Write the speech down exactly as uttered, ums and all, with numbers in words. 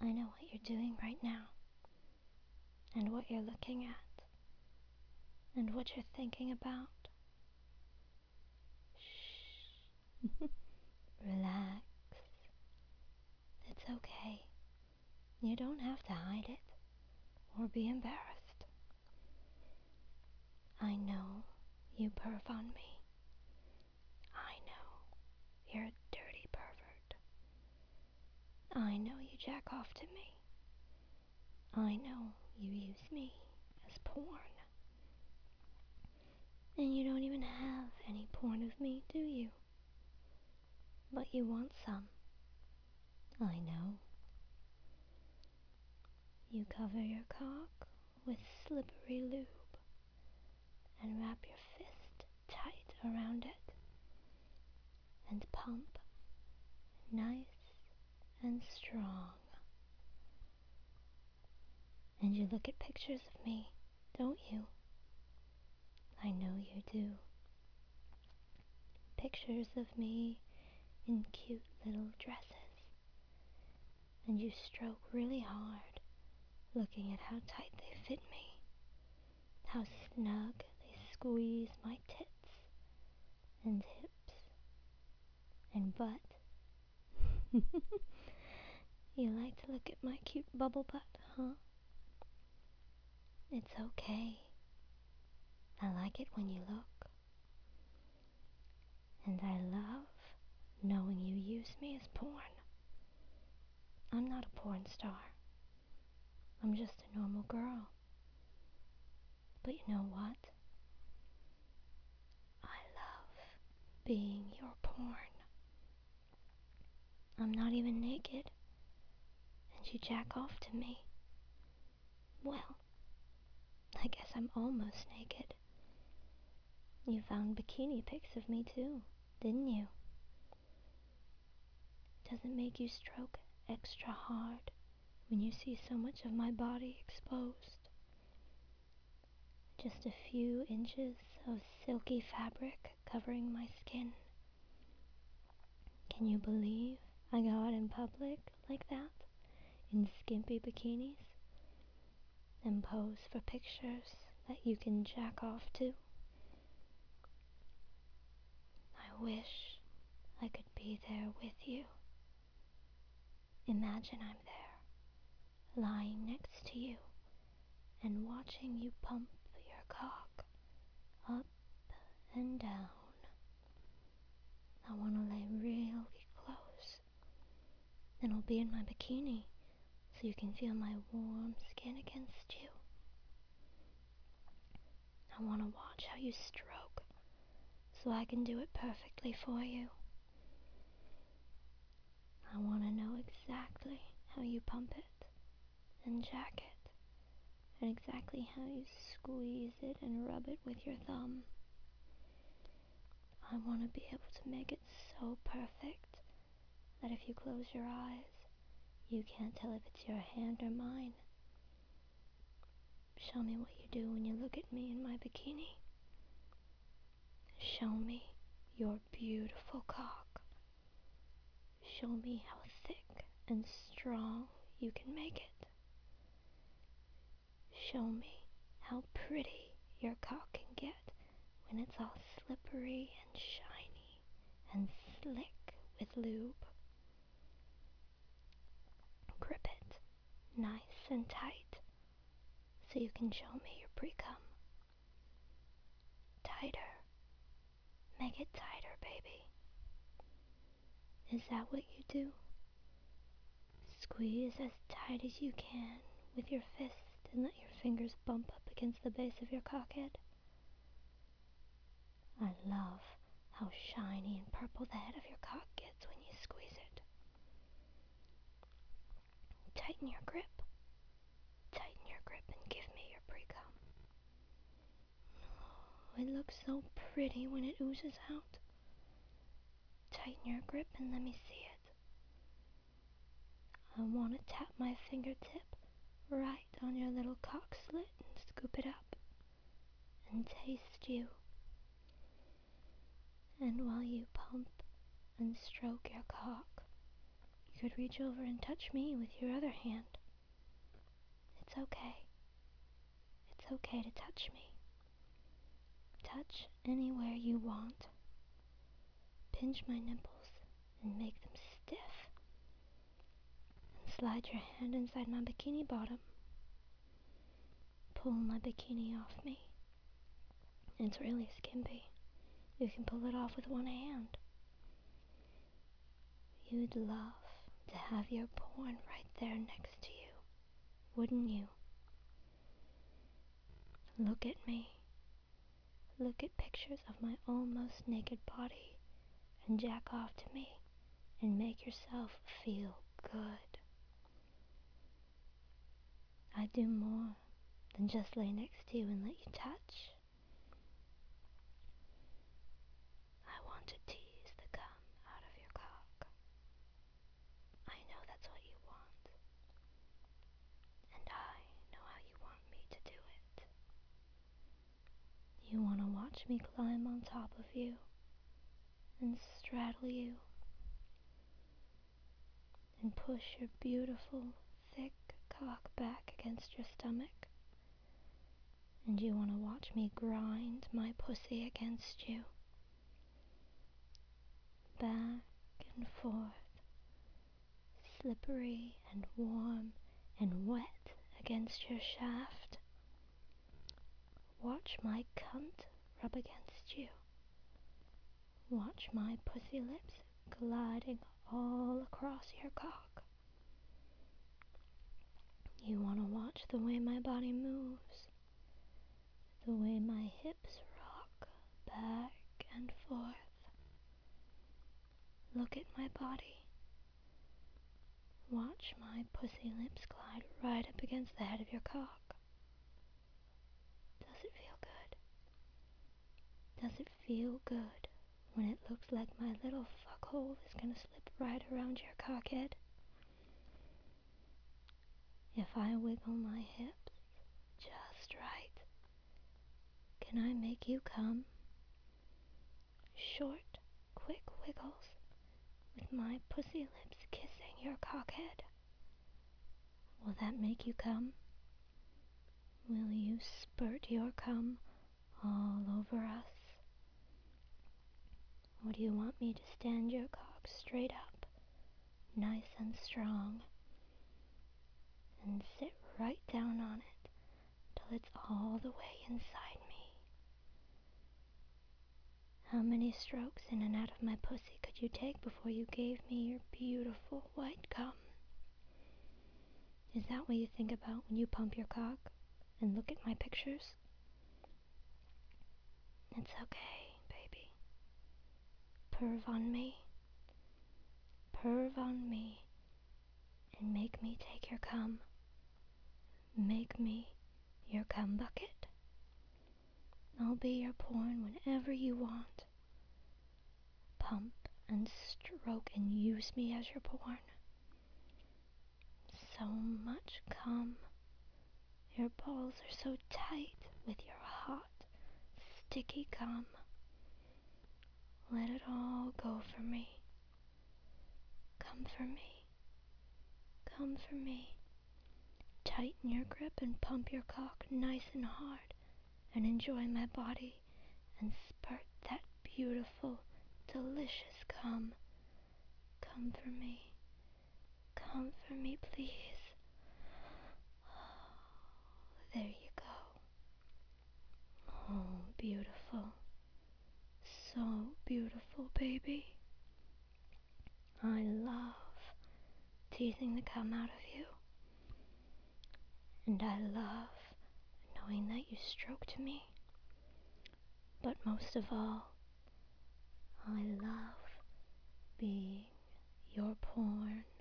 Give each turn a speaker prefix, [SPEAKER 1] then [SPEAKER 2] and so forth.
[SPEAKER 1] I know what you're doing right now, and what you're looking at, and what you're thinking about. Shh. Relax. It's okay. You don't have to hide it or be embarrassed. I know you perv on me. I know you're a dirty pervert. I know you jack off to me. I know you use me as porn. And you don't even have any porn of me, do you? But you want some. I know. You cover your cock with slippery lube and wrap your fist tight around it and pump nice and strong. And you look at pictures of me, don't you? I know you do. Pictures of me in cute little dresses. And you stroke really hard, looking at how tight they fit me, how snug they squeeze my tits and hips and butt. You like to look at my cute bubble butt, huh? It's okay. I like it when you look. And I love knowing you use me as porn. I'm not a porn star. I'm just a normal girl. But you know what? I love being your porn. I'm not even naked, and you jack off to me. Well, I guess I'm almost naked. You found bikini pics of me too, didn't you? Does it make you stroke extra hard when you see so much of my body exposed? Just a few inches of silky fabric covering my skin. Can you believe I go out in public like that, in skimpy bikinis, and pose for pictures that you can jack off to? I wish I could be there with you. Imagine I'm there, lying next to you, and watching you pump your cock up and down. I want to lay really close. Then I'll be in my bikini so you can feel my warm skin against you. I want to watch how you stroke so I can do it perfectly for you. I want to know exactly how you pump it and jack it, and exactly how you squeeze it and rub it with your thumb. I want to be able to make it so perfect that if you close your eyes, you can't tell if it's your hand or mine. Show me what you do when you look at me in my bikini. Show me your beautiful cock. Show me how thick and strong you can make it. Show me how pretty your cock can get when it's all slippery and shiny and slick with lube. Grip it nice and tight so you can show me your pre-cum. Tighter. Make it tighter, baby. Is that what you do? Squeeze as tight as you can with your fist and let your fingers bump up against the base of your cockhead. I love how shiny and purple the head of your cock gets when you squeeze it. Tighten your grip. Tighten your grip and give me your pre-cum. Oh, it looks so pretty when it oozes out. Tighten your grip and let me see it. I want to tap my fingertip right on your little cock slit and scoop it up and taste you. And while you pump and stroke your cock, could reach over and touch me with your other hand. It's okay. It's okay to touch me. Touch anywhere you want. Pinch my nipples and make them stiff. And slide your hand inside my bikini bottom. Pull my bikini off me. It's really skimpy. You can pull it off with one hand. You'd love to have your porn right there next to you, wouldn't you? Look at me. Look at pictures of my almost naked body and jack off to me and make yourself feel good. I do more than just lay next to you and let you touch. I want to tease the cum out of your cock. I know that's what you want. And I know how you want me to do it. You want to watch me climb on top of you and straddle you and push your beautiful, thick cock back against your stomach. And you want to watch me grind my pussy against you. Back and forth, slippery and warm and wet against your shaft. Watch my cunt rub against you. Watch my pussy lips gliding all across your cock. You want to watch the way my body moves, the way my hips rock back and forth. Look at my body. Watch my pussy lips glide right up against the head of your cock. Does it feel good? Does it feel good when it looks like my little fuckhole is gonna slip right around your cockhead? If I wiggle my hips just right, can I make you come? Short, quick wiggles with my pussy lips kissing your cockhead. Will that make you come? Will you spurt your cum all over us? Or do you want me to stand your cock straight up, nice and strong, and sit right down on it till it's all the way inside me? How many strokes in and out of my pussy could you take before you gave me your beautiful white cum? Is that what you think about when you pump your cock and look at my pictures? It's okay, baby. Perv on me. Perv on me. And make me take your cum. Make me your cum bucket. I'll be your porn whenever you want. Pump and stroke and use me as your porn. So much cum. Your balls are so tight with your hot, sticky cum. Let it all go for me. Come for me. Come for me. Tighten your grip and pump your cock nice and hard and enjoy my body and spurt that beautiful, delicious cum. Come for me. Come for me, please. There you go. Oh, beautiful. So beautiful, baby. I love teasing the cum out of you. And I love knowing that you stroked me. But most of all, I love being your porn.